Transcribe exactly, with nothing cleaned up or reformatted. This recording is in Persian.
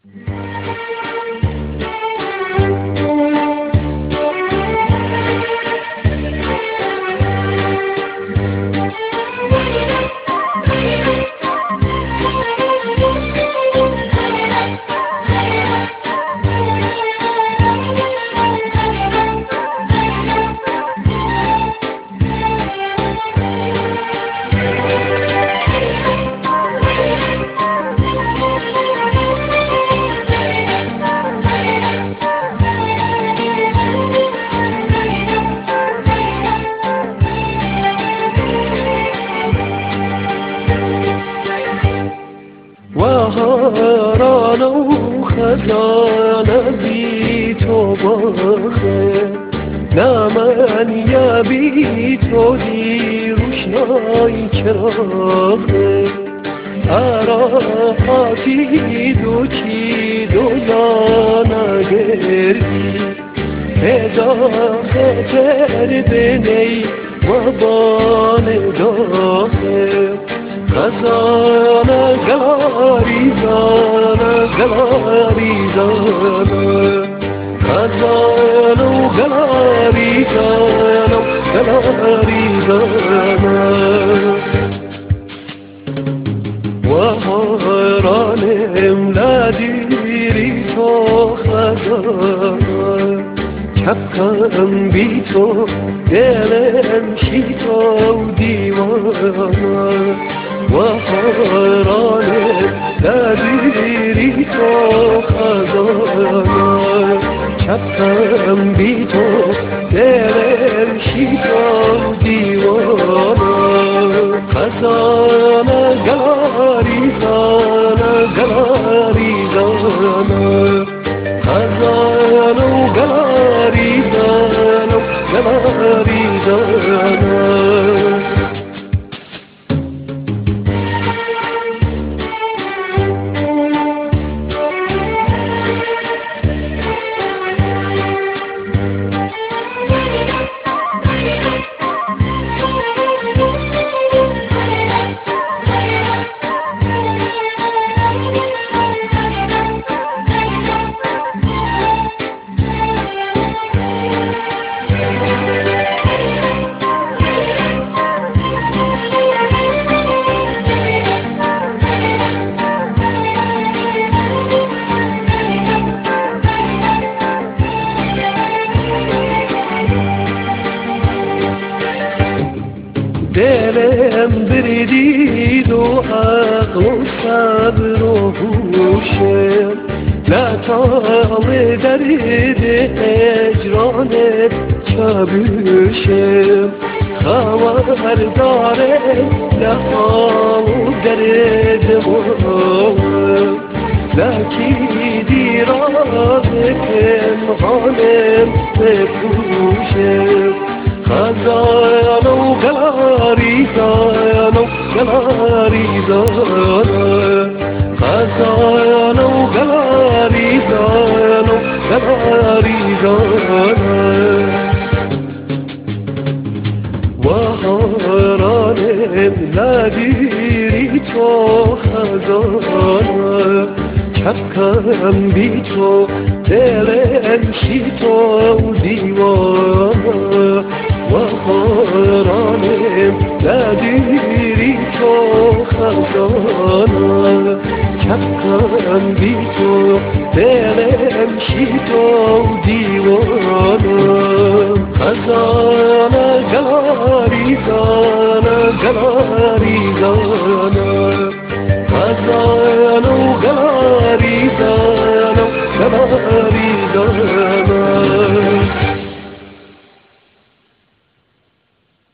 بهاران و خزان بی تو باخه نه من یا بی تو دی روشنای چراغه عراقاتی دو چی دو نگردی اضافه تر بنی و بان داخل خزان گلاری زان گلاری زان خزان و گلاری زان گلاری زان و حیرانم ندیری تو خزان کفکم بی تو دلم شیتا و دیوان و حیرانم ندیری تو خزان کفکم بی تو دلم شیتا و دیوان خزان گلاری زان گلاری زان خزان و گلاری زان گلاری زان دلم بردید و عقل و صبر و هوشم لطام درد هجرانت چابوشم خبر داره لحام و درد مرام لکی دیراز پنهانم بپوشم خزان و گلاری زان و گلاری زان خزان و گلاری زان و گلاری زان و حیرانم ندیری تو خزان کفکم بی تو دلم شیتا و دیوان و حیرانم ندیری تو خزان کفکم بی تو دلم شیتا و دیوان خزان